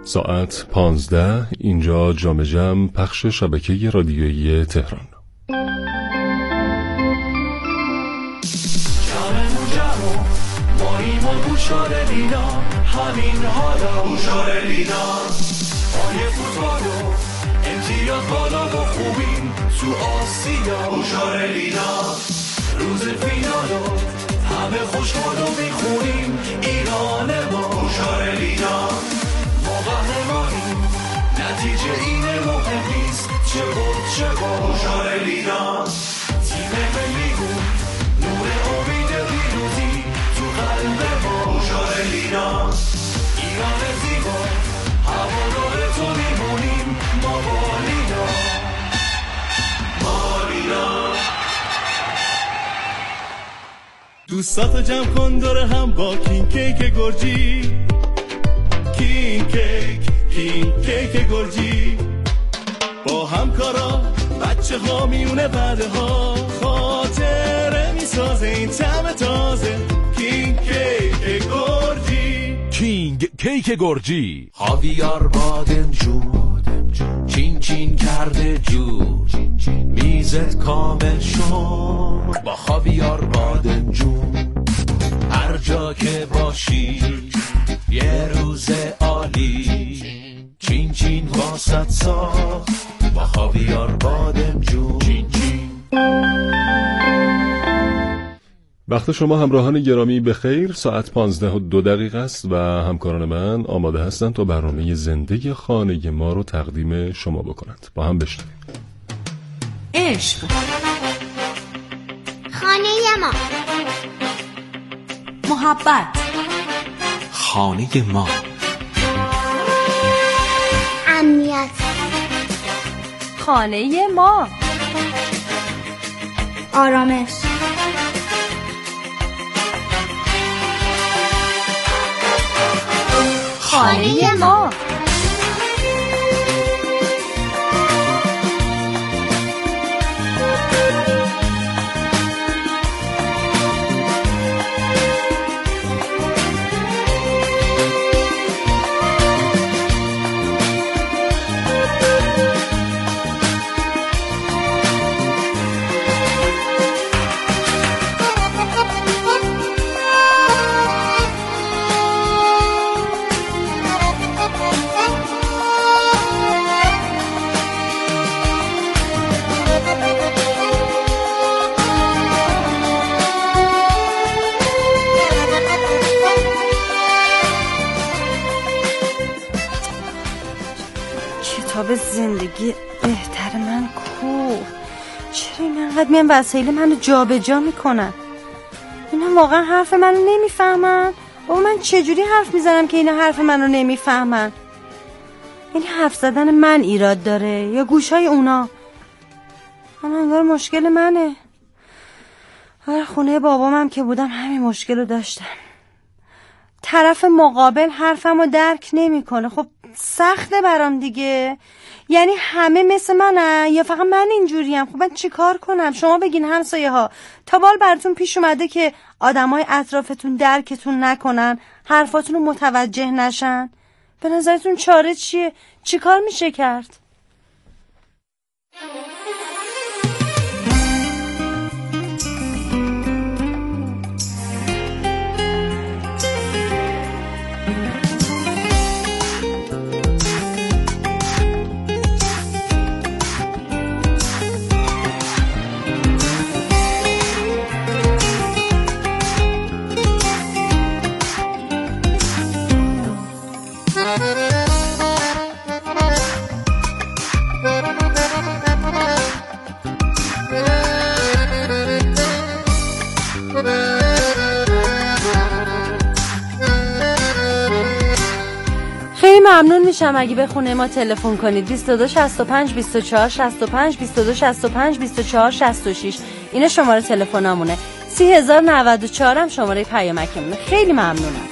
ساعت 15. اینجا جام جم، پخش شبکه رادیویی تهران. ماییم و بوشار لینا، همین حالا بوشار لینا. پای فوتبالو امتیاز بالا و خوبیم تو آسیا بوشار لینا. روز فینالو همه خوشحالو میخونیم ایران ما بوشار لینا. ما قهرمانیم نتیجه اینه مهم نیست، چه بود چه بود بوشار لینا. تیم ملیمون نور امید پیروزی تو قلب ما بوشار لینا. ایران زیبا هوادار تو میمونیم ما با لینا. ما لینا. دوستاتو جمع کن دور هم با کینگ کیک گرجی. کینگ کیک گرجی. با همکارا بچه ها میونه بعده ها خاطره میسازه این طعم تازه. کینگ کیک گرجی. کینگ کیک گرجی. خاویار بادمجون چین چین کرده جور، میزت کامل شد با خاویار بادمجون. هر جا که باشی یه روز عالی، چین چین واسط ساخت با خاویار بادمجون. چین چین. وقت شما همراهان گرامی بخیر. ساعت 15:02 است و همکاران من آماده هستند تا برنامه زنده خانه ما رو تقدیم شما بکنند. با هم بشنویم. عشق، خانه ما، محبت، خانه ما، امنیت، خانه ما، آرامش، خانه ما. کتاب زندگی بهتر من کو؟ چرا این انقدر میان وسایل منو جا به جا میکنن؟ اینا واقعا حرف منو نمیفهمن؟ بابا من چجوری حرف میزنم که اینا حرف منو نمیفهمن؟ یعنی حرف زدن من ایراد داره یا گوشای اونا؟ اما انگار مشکل منه. هر خونه بابامم که بودم همین مشکل رو داشتم. طرف مقابل حرفمو درک نمیکنه. خب سخته برام دیگه. یعنی همه مثل منن یا فقط من اینجوریم؟ خب من چیکار کنم؟ شما بگین همسایه ها، تا بال براتون پیش اومده که آدمای اطرافتون درکتون نکنن، حرفاتون رو متوجه نشن؟ به نظرتون چاره چیه؟ چیکار میشه کرد؟ ممنون میشم اگه به خونه ما تلفن کنید. 22 65 24 65 22 65 24 66 اینه شماره تلفنامونه. 3094 هم شماره پیامکمونه. خیلی ممنونم.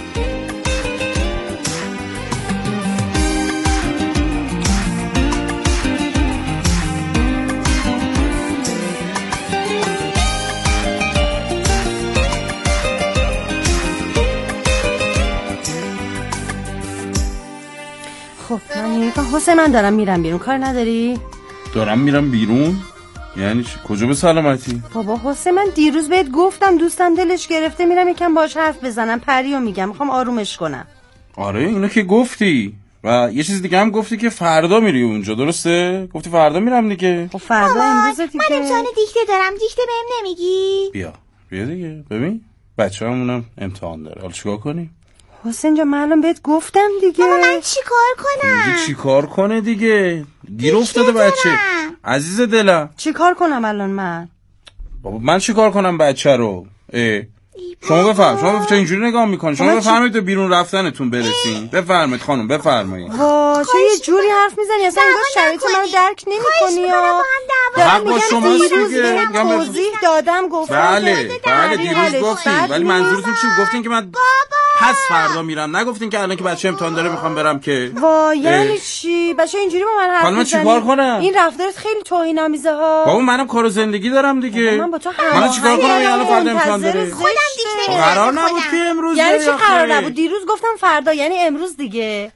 حسین من دارم میرم بیرون، کار نداری؟ دارم میرم بیرون؟ یعنی کجا به سلامتی؟ بابا حسین من دیروز بهت گفتم دوستم دلش گرفته میرم یکم باهاش حرف بزنم، پریو میگم میخوام آرومش کنم. آره اینو که گفتی و یه چیز دیگه هم گفتی که فردا میری اونجا، درسته؟ گفتی فردا میرم دیگه. خب فردا امروز دیگه. من امتحان دیکته دارم، دیکته بهم نمیگی؟ بیا دیگه ببین بچه‌مونم امتحان داره، حالا چیکار کنیم؟ حسین جان من الان بهت گفتم دیگه. بابا من چیکار کنم؟ چیکار کنه دیگه؟ دیر افتاده بچه. عزیز دلم چیکار کنم الان من؟ بابا من چیکار کنم بچه رو؟ شما بفرمایید، شما چرا اینجوری نگاه میکنید؟ شما بفرمایید بیرون رفتنتون برسین. بفرمایید خانم بفرمایید. وا چه یه جوری حرف میزنی اصلا انگار شرایط منو درک نمیکنی ها. حق با شماست دیگه. توضیح دادم گفتم. بله دیروز گفتین ولی منظورتون چی؟ گفتین که من پس فردا میرم، نگفتین که الان که بچه امتحان داره میخوام برم که. وا یعنی چی؟ بچه اینجوری با من حرف میزنی؟ چیکار کنم؟ این رفتارت خیلی توهین آمیزه ها. بابا منم کار و زندگی دارم دیگه. من با تو من چیکار کنم الان فردا امتحان داره؟ قرار نبود که امروز یعنی چی قرار نبود؟ دیروز گفتم فردا یعنی امروز دیگه.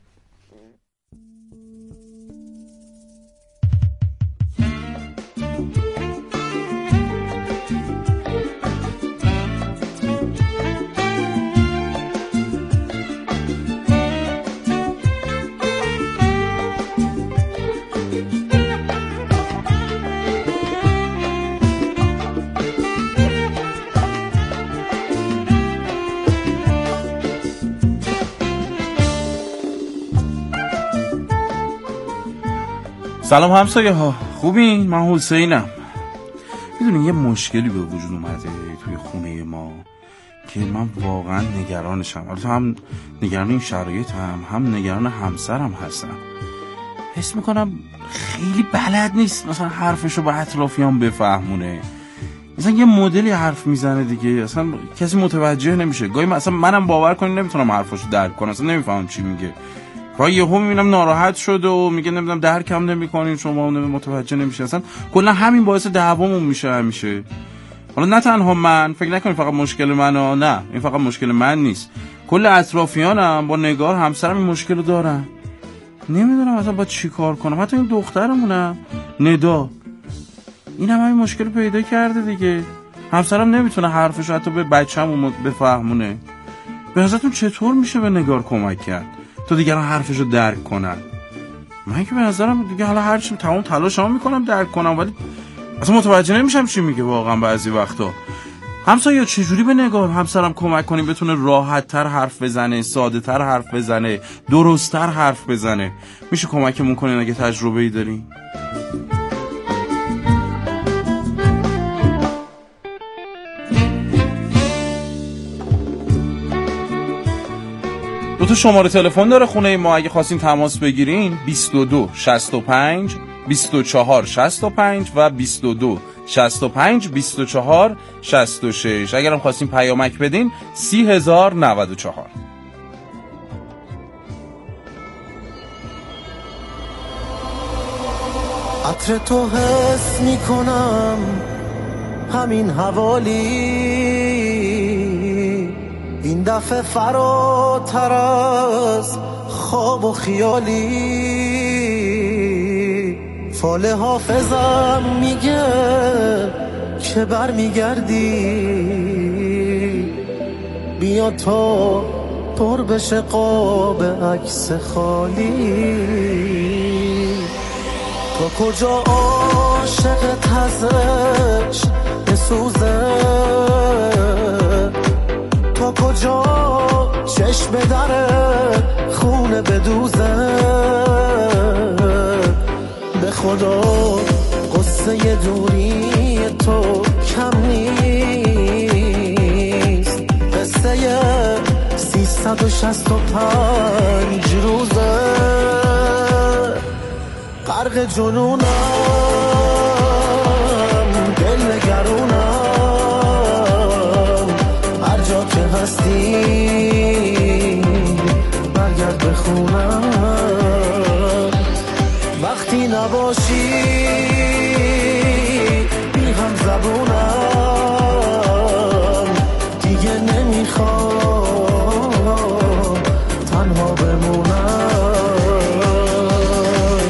سلام همسایه ها، خوبین؟ من حسینم. میدونی یه مشکلی به وجود اومده توی خونه ما که من واقعا نگرانشم. البته هم نگران این شرایط هم نگران همسرم هستم. حس میکنم خیلی بلد نیست مثلا حرفشو با اطرافیان بفهمونه. مثلا یه مدلی حرف میزنه دیگه اصلا کسی متوجه نمیشه. گاهی مثلا منم باور کنم نمیتونم حرفشو درک کنم، اصلا نمیفهمم چی میگه. پای یهو میبینم ناراحت شده و میگه نمیدونم درکم نمیکنین شما، متوجه نمیشه. اصلا کلا همین باعث دعوامون میشه همیشه. حالا نه تنها من، فکر نکنید فقط مشکل منه، نه این فقط مشکل من نیست، کل اطرافیانم با نگار همسرم این مشکل دارن. نمیدونم اصلا با چی کار کنم. حتی این دخترمونم ندا این هم همین مشکل پیدا کرده دیگه. همسرم نمیتونه حرفشو حتی به بچه‌مون بفهمونه. به نظرتون چطور میشه به نگار کمک کرد تا دیگران حرفشو درک کنن؟ من که به نظرم دیگه حالا هرچی تمام تلاشمو میکنم درک کنم ولی اصلا متوجه نمیشم چی میگه واقعا بعضی وقتا. همسایه‌ها چجوری به نگار همسرم کمک کنیم بتونه راحت‌تر حرف بزنه، ساده‌تر حرف بزنه، درست‌تر حرف بزنه؟ میشه کمکمون کنین اگه تجربه‌ای دارین؟ تو شماره تلفن داره خونه ما، اگه خواستین تماس بگیرین 22 65 24 65 و 22 65 24 66. اگرم خواستین پیامک بدین 30094. عطر تو حس میکنم همین حوالی، این دفعه فراتر از خواب و خیالی. فال حافظم میگه که بر میگردی، بیا تا پر بشه قاب عکس خالی. تو کجا عاشق تزش بسوزه، تو کجا چشم دره خونه بدوزه. به خدا قصه دوری تو کم نیست، قصه 365 روزه. غرق جنونم دل نگرونم، هر جا که هستی برگرد به خونم. وقتی نباشی بی هم زبونم، دیگه نمیخوام تنها بمونم.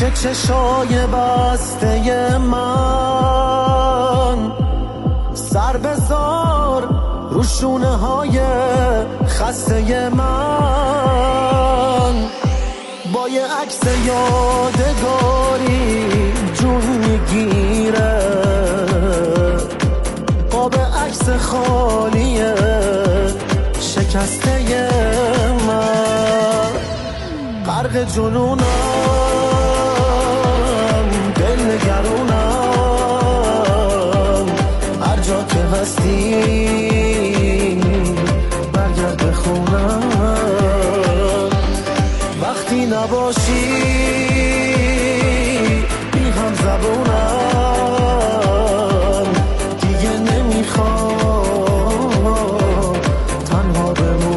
پیش چشای بسته من، سر بذار رو شونه های خسته من، با یه عکس یادگاری جون میگیره، قاب عکس خالیه شکسته من، غرق جنونم دل نگرونم، هر جا که هستی برگرد به خونم، وقتی نباشی بی هم زبونم، دیگه نمیخوام تنها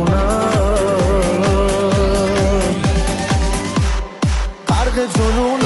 بمونم، غرق جنونم.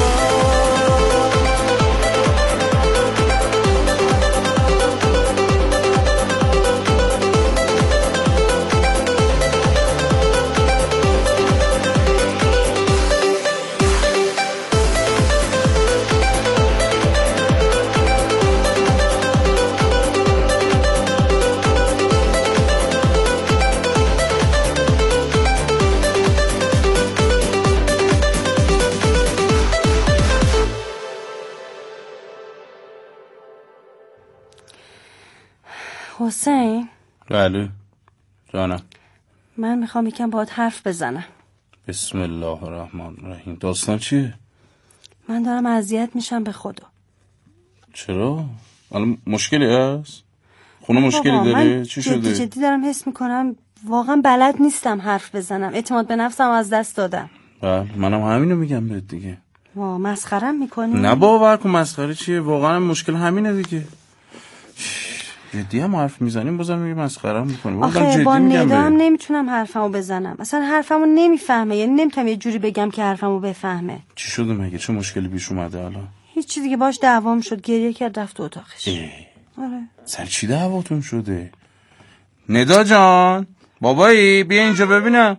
حسین، بله جانم. من میخوام یکم باهات حرف بزنم. بسم الله الرحمن الرحیم. داستان چیه؟ من دارم اذیت میشم به خدا. چرا؟ الان مشکلی هست؟ خونه مشکلی داره؟ چی شده؟ جدی دارم حس میکنم واقعا بلد نیستم حرف بزنم. اعتماد به نفسم از دست دادم. بله منم همینو میگم بهت دیگه. مسخرم میکنی؟ نه باور کن مسخره چیه، واقعا مشکل همینه دیگه. جدی هم حرف میزنیم بازم میگه مسخره میکنیم. آخه با ندا هم نمیتونم حرفمو بزنم. اصلا حرفمو نمیفهمه، یعنی نمیتونم یه جوری بگم که حرفمو بفهمه. چی شده مگه؟ چه مشکلی پیش اومده الان؟ هیچ چیزی دیگه، باش دعوام شد، گریه کرد رفت تو اتاقش. آره. سر چی دعواتون شده؟ ندا جان بابایی بیا اینجا ببینم.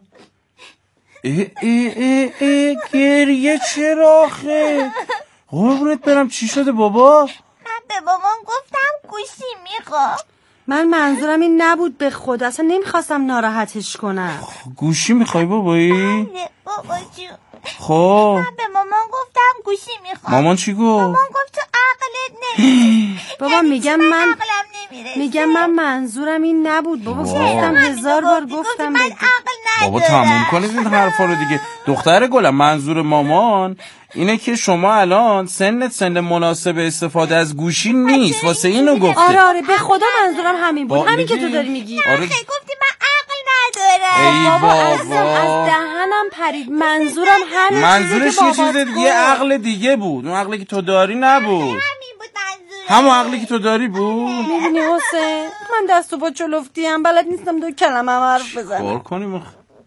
گریه چرا آخه؟ قربونت برم چی شده بابا؟ من به بابام گفتم گوشی میخوام. من منظورم این نبود به خدا، اصلا نمیخواستم ناراحتش کنم. گوشی میخوای بابایی؟ بله بابا جون. خب من به مامان گفتم گوشی میخوام. مامان چی گفت؟ مامان گفت تو عقلت نمیره. بابا میگم من منظورم این نبود بابا. گفتم 1000 بار گفتم من عقل ندارم. بابا تموم کنید این حرفا رو دیگه. دختر گلم منظور مامان اینه که شما الان سن مناسب استفاده از گوشی نیست، واسه اینو گفته. آره به خدا منظورم همین بود، همین که تو داری میگی. آره گفتی من عقل ندارم. ای بابا از دهنم پرید. منظورم همین. منظورش یه چیز دیگه، عقل دیگه بود. اون عقلی که تو داری نبود. همین بود منظورم. همون عقلی که تو داری بود. میبینی حسین من دست و پا چلفتیم، بلد نیستم دو کلمه حرف بزنم. کار کنیم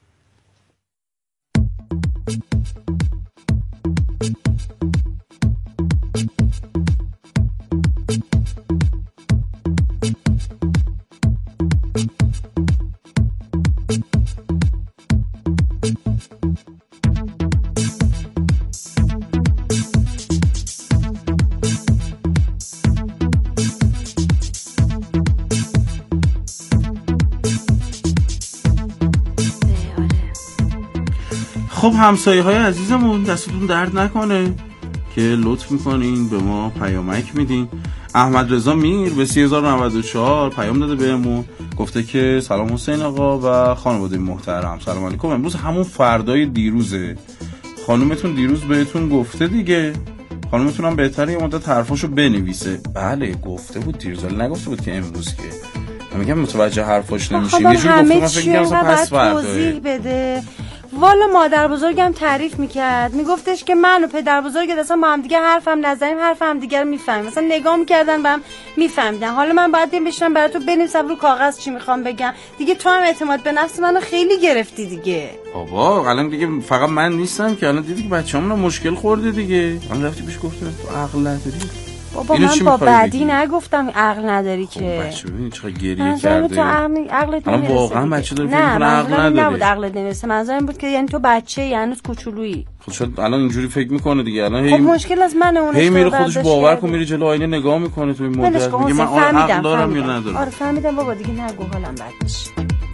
خب همسایه های عزیزمون دستتون درد نکنه که لطف میکنین به ما پیامک میدین. احمد رضا میر به 3094 پیام داده بهمون، گفته که سلام حسین آقا و خانواده محترم، سلام علیکم. امروز همون فردای دیروزه. خانومتون دیروز بهتون گفته دیگه. خانومتون هم بهتره یه مدت حرفاشو بنویسه. بله گفته بود دیروز، ولی نگفته بود که امروز. که من میگم متوجه حرفاش نمیشین. یه جور گفته من فکر کنم پس توضیح بده. والا مادر بزرگم تعریف میکرد، میگفتش که من و پدر بزرگت اصلا با هم دیگه حرفم نزنیم، حرف هم دیگه رو میفهمیم، مثلا نگاه میکردن بهم میفهمیدن. حالا من باید بشینم برای تو بنویسم رو کاغذ چی میخوام بگم دیگه. تو هم اعتماد به نفس منو خیلی گرفتی دیگه. بابا الان دیگه فقط من نیستم که، الان دیدی که بچه‌مون مشکل خورده دیگه. من رفتی پیش گفتم تو عقل نداری. بابا من با بدی نگفتم عقل نداری که. بچه ببین چقدر گریه کرده. تو عقلت نمیرسه. واقعا بچه داره فکر کنه عقل نداره. نه نبود عقلت نمیرسه. منظورم بود که یعنی تو بچه‌ای هنوز کوچولویی. خب شاید الان اینجوری فکر میکنه دیگه. الان خب مشکل از من اون هی میره خودش باور کن میره جلو آینه نگاه میکنه تو این مدت میگه من عقل دارم یا ندارم. آره فهمیدم بابا دیگه نگو حالم بد میشه.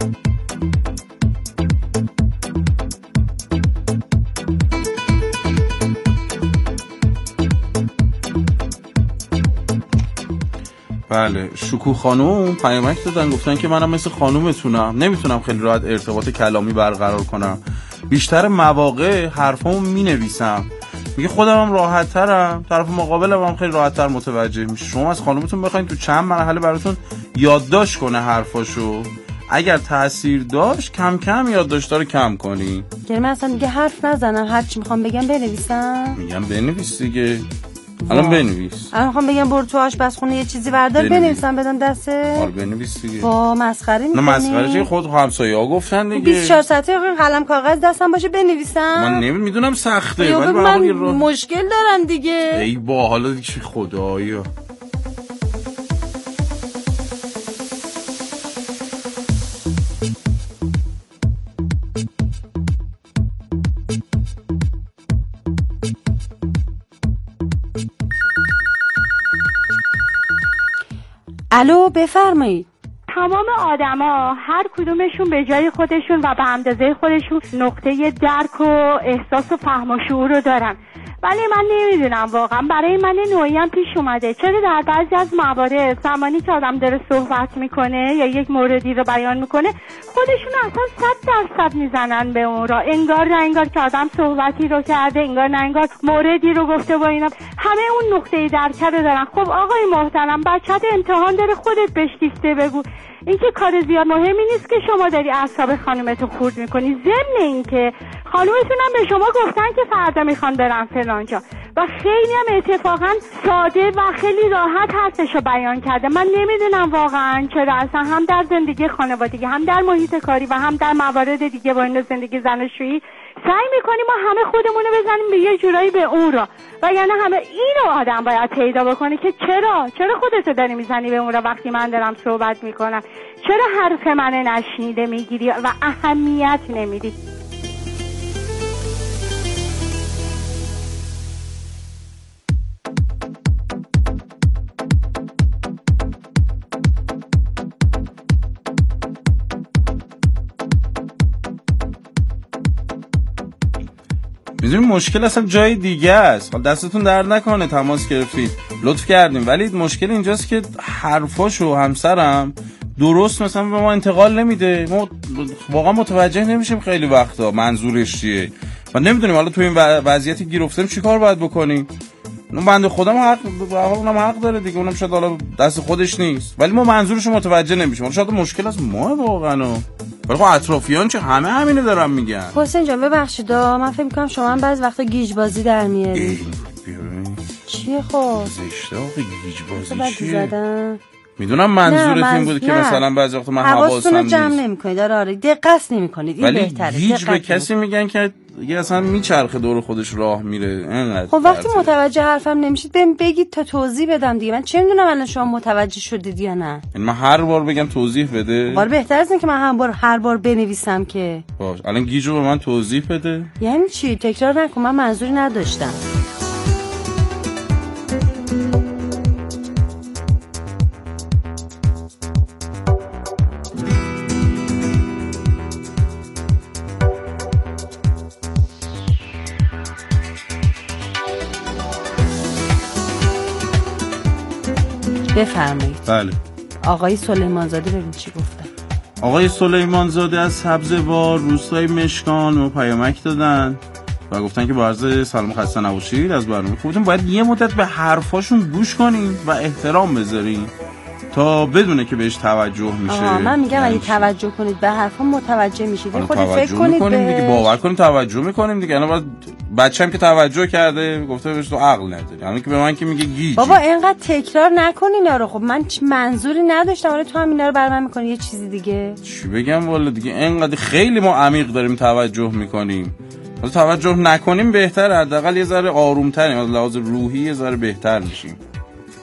بله شکوه خانوم پیامک دادن گفتن که منم مثل خانومتونم نمیتونم خیلی راحت ارتباط کلامی برقرار کنم، بیشتر مواقع حرفامو مینویسم. میگه خودم هم راحت ترم، طرف مقابلم هم خیلی راحت تر متوجه میشه. شما از خانومتون بخواید تو چند مرحله براتون یادداشت کنه حرفاشو، اگر تأثیر داشت کم کم یادداشتا رو کم کنی. یعنی من اصلا دیگه حرف نزنم، هر چی میخوام بگم بنویسم؟ میگم بنویس دیگه. الان بنویس. الان میخوام بگم برو تو آشپزخونه یه چیزی بردار بنویسم بدم دسته. آره بنویس دیگه. با مسخره میکنی؟ نه مسخره چیه، خود همسایه‌ها گفتن دیگه. 24 ساعته قلم کاغذ دستم باشه بنویسم. من نمیدونم سخته ولی من مشکل دارم دیگه. ای با حالا دیگه خدایا. الو بفرمایید. تمام آدما هر کدومشون به جای خودشون و به اندازه خودشون نقطه درک و احساس و فهم و شعور رو دارن، ولی من نمیدونم واقعا برای من نوعی هم پیش اومده چرا در بعضی از موارد زمانی که آدم داره صحبت میکنه یا یک موردی رو بیان میکنه خودشون اصلا 100% میزنن به اون را، انگار نه انگار که آدم صحبتی رو کرده، انگار نه انگار موردی رو گفته و اینا، همه اون نقطه درک رو دارن. خب آقای محترم بچت امتحان داره، خودت بهش دیسته بگو. این که کار زیاد مهمی نیست که شما داری اعصاب خانومتو خورد میکنی. ضمن این که خانومتون هم به شما گفتن که فردا میخوان برن فلانجا و خیلی هم اتفاقا ساده و خیلی راحت حرفشو بیان کرده. من نمیدونم واقعا چرا اصلا هم در زندگی خانوادگی هم در محیط کاری و هم در موارد دیگه با این زندگی زناشویی سعی میکنیم ما همه خودمونو بزنیم به یه جورایی به اون را و یعنی همه اینو آدم باید پیدا بکنه که چرا خودتو داری میزنی به اون را وقتی من دارم صحبت میکنم، چرا حرف منو نشنیده میگیری و اهمیت نمیدی. میدونی مشکل اصلا جای دیگه است. دستتون درد نکنه تماس گرفتید لطف کردیم، ولی مشکل اینجاست که حرفاشو همسرم درست مثلا به ما انتقال نمیده. ما واقعا متوجه نمیشیم خیلی وقتا منظورش چیه و نمیدونیم حالا تو این وضعیتی گیر افتادیم چیکار باید بکنیم. اون بنده خودم اونم حق داره دیگه، اونم شاید حالا دست خودش نیست ولی ما منظورش رو متوجه نمیشیم. شاید مشکل از ما واقعا، ولی خب اطرافیان چه همینو دارن میگن. حسین جان ببخشید من فکر می‌کنم شما هم بعضی وقتا گیج بازی در میاری. چیه خب زشته آخه گیج بازی چیه؟ میدونم منظورت این بود که مثلا بعضی وقتا من حواسم نیست. جمع نمی‌کنید. آره دقت نمی‌کنید. این بهتره. گیج به کسی میگن که دیگه اصلا میچرخه دور خودش راه میره اینقدر. خب وقتی متوجه حرفم نمیشید بهم بگید تا توضیح بدم دیگه. من چه میدونم الان شما متوجه شدید یا نه. من هر بار بگم توضیح بده؟ بار بهتر از این که من هر بار بنویسم که. باش الان گیجو به من توضیح بده. یعنی چی؟ تکرار نکن، من منظوری نداشتم. بفرمایید. بله. آقای سلیمانزاده ببین چی گفتن. آقای سلیمانزاده از سبزوار روستای مشکان و پیامک دادن و گفتن که با عرض سلام خسته نباشید از برنامه خودتون باید یه مدت به حرفاشون گوش کنین و احترام بذارین تا بدونه که بهش توجه میشه. من میگم اگه توجه کنید به حرفم متوجه میشید. خودت فکر کنید دیگه باور کنید توجه میکنیم دیگه. الان بچه‌م که توجه کرده گفته بهش تو عقل نداری، همین که به من که میگه گیج. بابا اینقدر تکرار نکنین اینا رو. خب من منظوری نداشتم ولی تو هم اینا رو برای من میکنی یه چیزی دیگه. چی بگم والا دیگه اینقدر خیلی ما عمیق داریم توجه میکنیم. حالا توجه نکنیم بهتره، حداقل یه ذره آروم‌تریم، از لحاظ روحی یه ذره بهتر میشیم.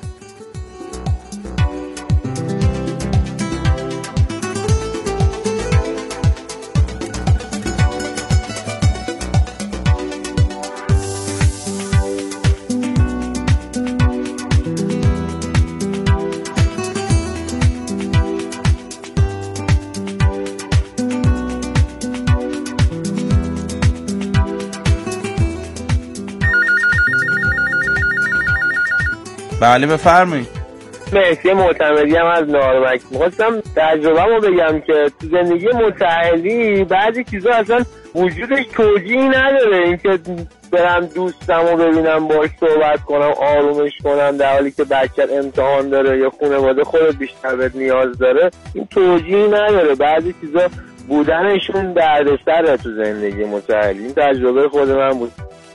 بله بفرمایید. مهدی معتمدی هم از نارمک. می‌خواستم تجربه‌مو بگم که تو زندگی متعالی بعضی چیزا اصلا وجودش توجیهی نداره. اینکه برم دوستمو ببینم باهاش صحبت کنم آرومش کنم در حالی که بچه‌ت امتحان داره یا خانواده خودت بیشتر بهت نیاز داره، این توجیهی نداره. بعضی چیزا بودنشون دردسره تو زندگی متعالی. این تجربه خود من بود.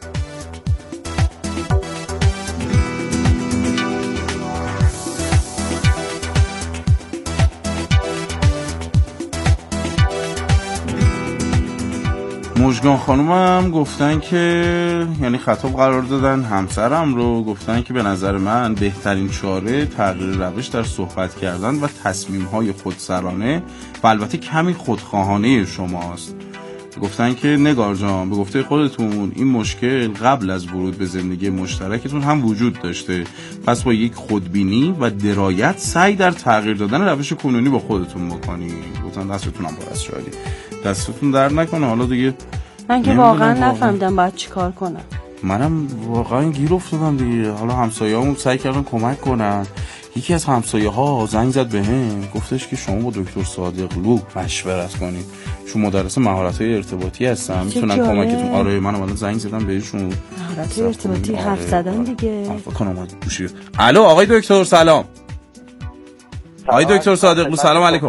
مژگان خانوم هم گفتن که یعنی خطاب قرار دادن همسرم رو، گفتن که به نظر من بهترین چاره تغییر روش در صحبت کردن و تصمیم‌های خودسرانه و البته کمی خودخواهانه شماست. گفتن که نگار جان به گفته خودتون این مشکل قبل از ورود به زندگی مشترکتون هم وجود داشته، پس با یک خودبینی و درایت سعی در تغییر دادن روش کنونی با خودتون بکنید. گفتن دستتون هم باز شدی، دستتون درد نکنه. حالا دیگه من که واقعا نفهمیدم باید چی کار کنم. منم واقعا گیر افتادم دیگه. حالا همسایه‌هامون سعی کردن کمک کنن. یکی از همسایه‌ها زنگ زد بهم، گفتش که شما با دکتر صادقلو مشورت کنید، چون مدرس مهارت‌های ارتباطی هستن، میتونن کمکتون. آره منم الان زنگ زدم بهشون. مهارت‌های ارتباطی حرف زدن دیگه. فکر اومد گوشی. الو آقای دکتر سلام. آقای دکتر صادقلو سلام علیکم.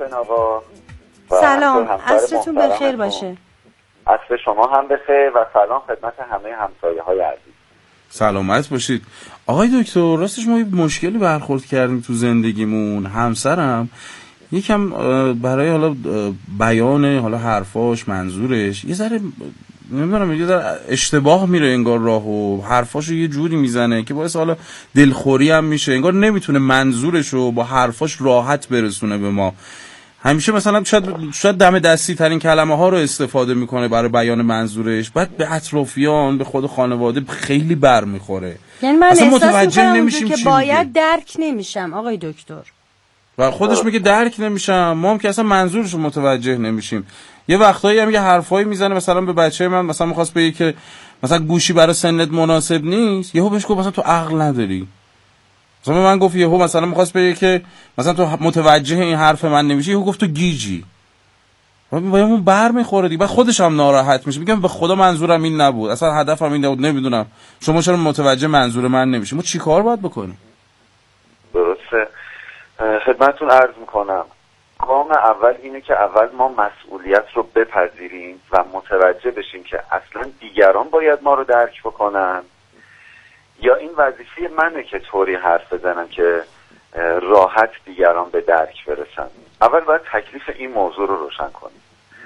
سلام، عصرتون بخیر باشه. عصر شما هم بخیر و سلام خدمت همه همسایه‌های عزیز. سلامت باشید. آقای دکتر راستش ما یه مشکلی برخورد کردیم تو زندگیمون. همسرم یکم برای حالا بیان حالا حرفاش منظورش یه ذره نمیدونم یه ذره اشتباه میره انگار راهو، حرفاشو یه جوری میزنه که باعث حالا دلخوری هم میشه، انگار نمیتونه منظورشو با حرفاش راحت برسونه به ما. همیشه مثلا شاید دم دستی ترین کلمه ها رو استفاده میکنه برای بیان منظورش، بعد به اطرافیان به خود خانواده خیلی بر میخوره. یعنی من احساس میکنم که باید درک نمیشم آقای دکتر. و خودش میگه درک نمیشم، ما هم که اصلا منظورش رو متوجه نمیشیم. یه وقتایی هم یه حرفایی میزنه مثلا به بچه من، مثلا میخواست بگه که مثلا گوشی برای سنت مناسب نیست، یهو بهش گفت مثلا تو عقل نداری. مثلا من گفت یهو مثلا می‌خواست بگه که مثلا تو متوجه این حرف من نمیشی، یهو گفت تو گیجی. بهمون بر میخوره دیگه. بعد خودش هم ناراحت میشه، میگم به خدا منظورم این نبود، اصلا هدفم این نبود، نمیدونم شما چرا متوجه منظور من نمیشی. ما چیکار باید بکنیم؟ درسته، خدمتتون عرض میکنم گام اول اینه که اول ما مسئولیت رو بپذیریم و متوجه بشیم که اصلا دیگران باید ما رو درک بکنن یا این وظیفه منه که طوری حرف بزنم که راحت دیگران به درک برسن. اول باید تکلیف این موضوع رو روشن کنیم.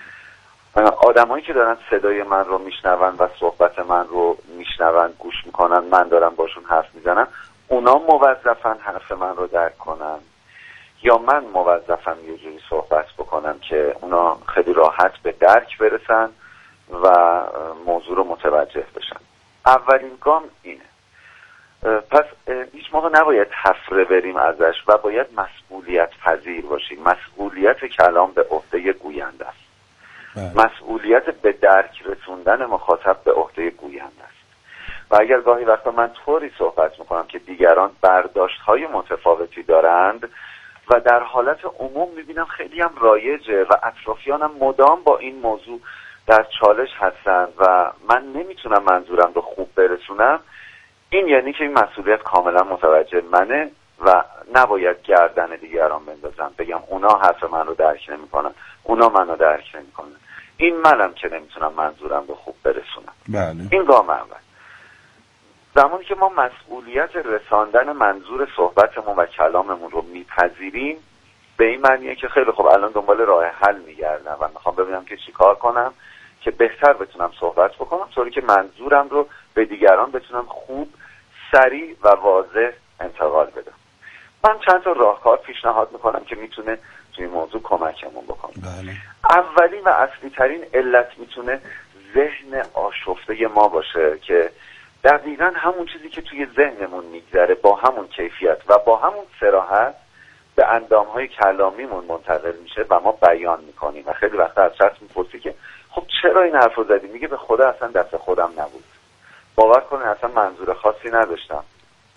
آدمایی که دارن صدای من رو میشنون و صحبت من رو میشنون، گوش میکنن، من دارم باشون حرف میزنم، اونا موظفن حرف من رو درک کنن یا من موظفم یه جوری صحبت بکنم که اونا خیلی راحت به درک برسن و موضوع رو متوجه بشن. اولین گام اینه. پس هیچ موقع نباید حفره بریم ازش و باید مسئولیت پذیر باشیم. مسئولیت کلام به عهده گوینده است. مسئولیت به درک رسوندن مخاطب به عهده گوینده است. و اگر گاهی وقتا من طوری صحبت میکنم که دیگران برداشت‌های متفاوتی دارند و در حالت عموم میبینم خیلی هم رایجه و اطرافیانم مدام با این موضوع در چالش هستن و من نمیتونم منظورم رو خوب برسونم، این یعنی که این مسئولیت کاملا متوجه منه و نباید گردن دیگران بندازم بگم اونا حرف من رو درک نمیکنن، اونا منو درک نمیکنن. این منم که نمیتونم منظورم رو خوب برسونم. بله. این گام اول. زمانی که ما مسئولیت رساندن منظور صحبتمون و کلاممون رو میپذیریم، به این معنیه که خیلی خوب الان دنبال راه حل میگردم و میخوام ببینم که چی کار کنم که بهتر بتونم صحبت بکنم طوری که منظورم رو به دیگران بتونم خوب، سریع و واضح انتقال بدم. من چند تا راهکار پیشنهاد میکنم که میتونه توی موضوع کمکمون بکنه. بله. اولین و اصلی ترین علت میتونه ذهن آشفته ما باشه که دقیقاً همون چیزی که توی ذهنمون میگذره با همون کیفیت و با همون صراحت به اندامهای کلامیمون منتقل میشه و ما بیان میکنیم. و خیلی وقتا از شخص میپرسی که خب چرا این حرف رو زدی؟ میگه به خدا اصلا دست خودم نبود. باور کنه اصلا منظور خاصی نداشتم.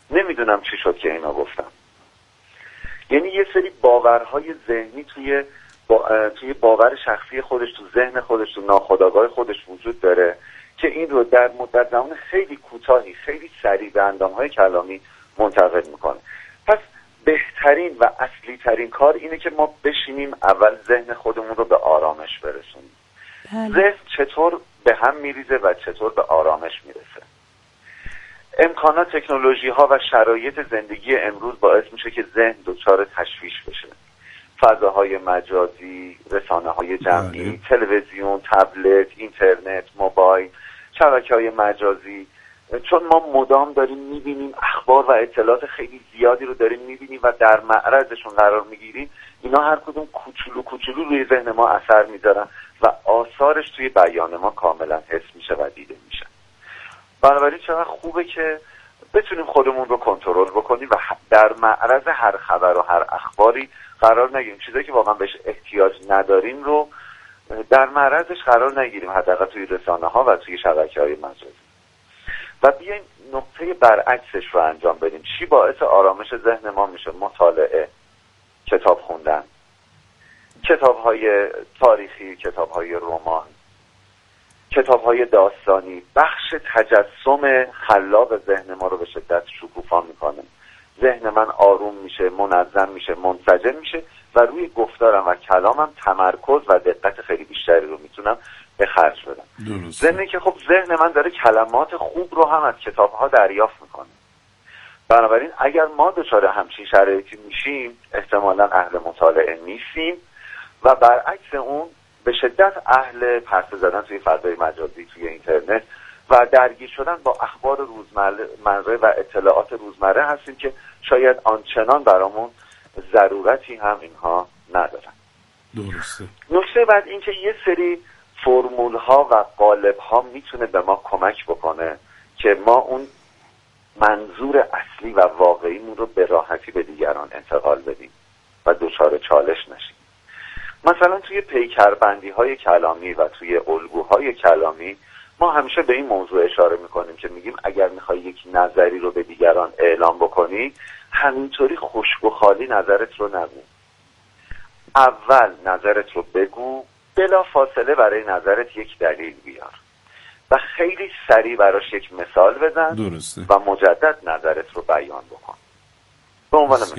نمیدونم چی شد که اینا گفتم. یعنی یه سری باورهای ذهنی توی باور شخصی خودش، تو ذهن خودش، تو ناخودآگاه خودش وجود داره که این رو در مدت زمان خیلی کوتاهی، خیلی سریع به اندامهای کلامی منتقل میکنه. پس بهترین و اصلی ترین کار اینه که ما بشینیم اول ذهن خودمون رو به آرامش برسونیم. ذهن چطور به هم میریزه و چطور به آرامش میرسه. امکانات، تکنولوژی ها و شرایط زندگی امروز باعث میشه که ذهن دچار تشویش بشه. فضاهای مجازی، رسانه های جمعی، تلویزیون، تبلت، اینترنت، موبایل، شبکه‌های مجازی، چون ما مدام داریم میبینیم اخبار و اطلاعات خیلی زیادی رو داریم میبینیم و در معرضشون قرار میگیریم، اینا هر کدوم کوچولو روی ذهن ما اثر میذارن و آثارش توی بیان ما کاملا حس میشه و دیده میشه. بنابراین چقدر خوبه که بتونیم خودمون رو کنترل بکنیم و در معرض هر خبر و هر اخباری قرار نگیریم. چیزایی که واقعا بهش احتیاج نداریم رو در معرضش قرار نگیریم، حداقل توی رسانه ها و توی شبکه‌های مجازی. و بیایم نقطه برعکسش رو انجام بدیم. چی باعث آرامش ذهن ما میشه؟ مطالعه، کتاب خوندن، کتاب‌های تاریخی، کتاب‌های رمان، کتاب‌های داستانی. بخش تجسم خلاق ذهن ما رو به شدت شکوفا میکنه. ذهن من آروم میشه، منظم میشه، منسجم میشه و روی گفتارم و کلامم تمرکز و دقت خیلی بیشتری رو میتونم به خرج بدم. ضمن که خب ذهن من داره کلمات خوب رو هم از کتاب‌ها دریافت میکنه. بنابراین اگر ما دچار همچین شرایطی میشیم احتمالاً اهل مطالعه نیستیم و برعکس اون به شدت اهل پرسه زدن توی فضای مجازی، توی اینترنت و درگیر شدن با اخبار روزمره و اطلاعات روزمره هستیم که شاید آنچنان برامون ضرورتی هم اینها ندارن. درسته. نکته بعد این که یه سری فرمول ها و قالب ها میتونه به ما کمک بکنه که ما اون منظور اصلی و واقعیمون رو به راحتی به دیگران انتقال بدیم و دچار چالش نشیم. مثلا توی پیکربندی های کلامی و توی الگوهای کلامی ما همیشه به این موضوع اشاره میکنیم که میگیم اگر میخوای یک نظری رو به دیگران اعلام بکنی همینطوری خشک و خالی نظرت رو نگو. اول نظرت رو بگو، بلا فاصله برای نظرت یک دلیل بیار و خیلی سریع براش یک مثال بزن. درسته. و مجدد نظرت رو بیان بکن. به عنوان مثال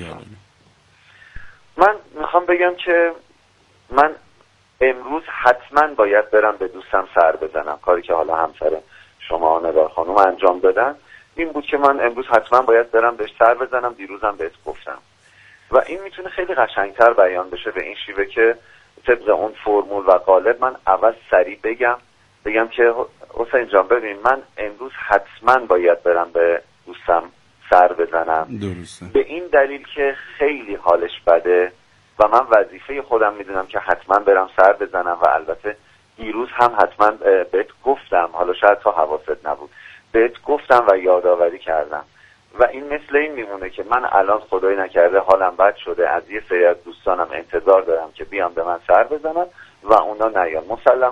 من میخوام بگم که من امروز حتما باید برم به دوستم سر بزنم. کاری که حالا همسر شما نگار خانم انجام دادن این بود که من امروز حتما باید برم بهش سر بزنم. دیروزم بهت گفتم و این میتونه خیلی قشنگتر بیان بشه به این شیوه که طبق اون فرمول و قالب من اول سریع بگم که حسین جان ببین من امروز حتما باید برم به دوستم سر بزنم. درسته. به این دلیل که خیلی حالش بده و من وظیفه خودم میدونم که حتما برم سر بزنم و البته دیروز هم حتما بهت گفتم، حالا شاید تا حواست نبود، بهت گفتم و یادآوری کردم و این مثل این میمونه که من الان خدای نکرده حالم بد شده، از یه سری از دوستانم انتظار دارم که بیام به من سر بزنم و اونا نیان. مسلما